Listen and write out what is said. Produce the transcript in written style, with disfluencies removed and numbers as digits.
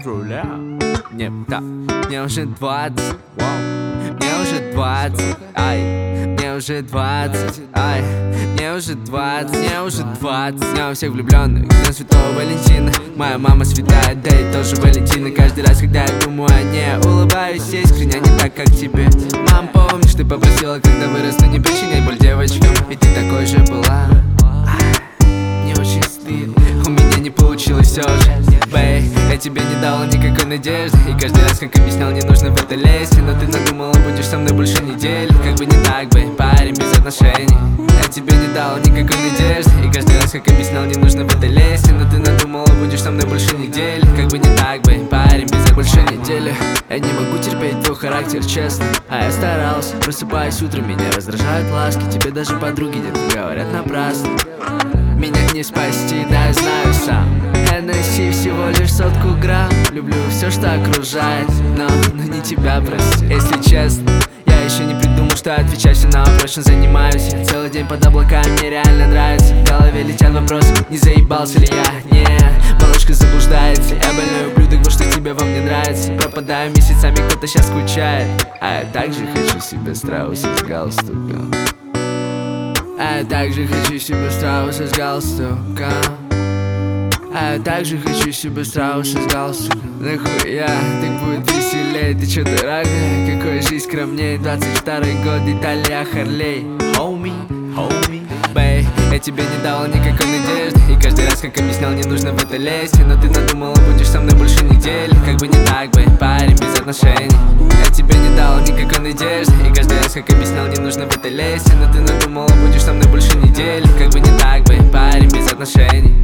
руля. Мне уже 20, мне уже 20, ай, мне уже 20, ай, мне уже 20, мне уже 20. Я у всех влюбленных, на Святого Валентина. Моя мама святая, да и тоже Валентина. Каждый раз, когда я думаю о ней, улыбаюсь искренне, не так, как тебе. Мам, помнишь, ты попросила, когда вырасту, не причинять боль девочкам. И ты такой же была. Не очень стыдно, у меня не получилось все же. Бэй, я тебе не дала никакой надежды. И каждый раз, как объяснял, не нужно в это лезть. Но ты надумала, будешь со мной больше недели. Как бы не так, бэй, парень без отношений. Я тебе не дала никакой надежды. И каждый раз, как объяснял, не нужно в это лезть. Но ты надумала, будешь со мной больше недели. Как бы не так, бэй, парень без больше недели. Я не могу терпеть твой характер, честно. А я старался, просыпаясь утром, меня раздражают ласки. Тебе даже подруги где-то говорят напрасно. Меня не спасти, да я знаю сам. Hennessy всего лишь 100 грамм. Люблю все, что окружает, но не тебя, прости. Если честно, я еще не придумал, что отвечать все на вопрос, чем занимаюсь. Я целый день под облаками, мне реально нравится. В голове летят вопросы, не заебался ли я? Нет, малышка заблуждается. Я больной ублюдок, вот что тебе во мне нравится. Пропадаю месяцами, кто-то сейчас скучает. А я также хочу себе страуса с галстуком. А я также хочу себе страуса с галстуком. А я также хочу себе страуса с галстуком. Нахуя, так будет веселей. Ты чё, дорогая, какой жизнь скромней. 22-й год, Италия, Харлей. Homie, бэй, я тебе не дала никакой надежды. И каждый раз, как объяснял, не нужно в это лезть. Но ты надумала, будешь со мной больше недели. Как бы не так, бэй, парень без отношений. Я тебе не дала никакой надежды. И каждый раз, как объяснял, не нужно в это лезть. Но ты надумала, будешь со мной больше недели. Как бы не так, бэй, парень без отношений.